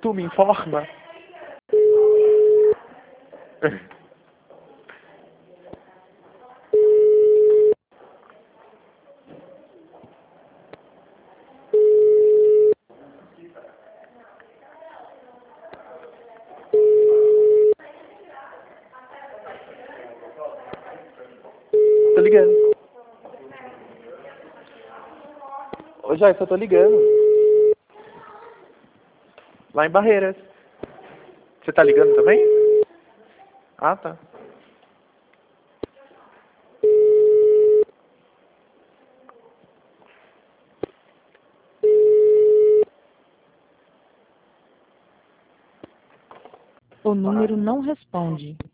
Tu me informa? Tô ligando. Ô, Joyce, eu tô ligando. Lá em Barreiras. Você tá ligando também? Ah, tá. O número não responde.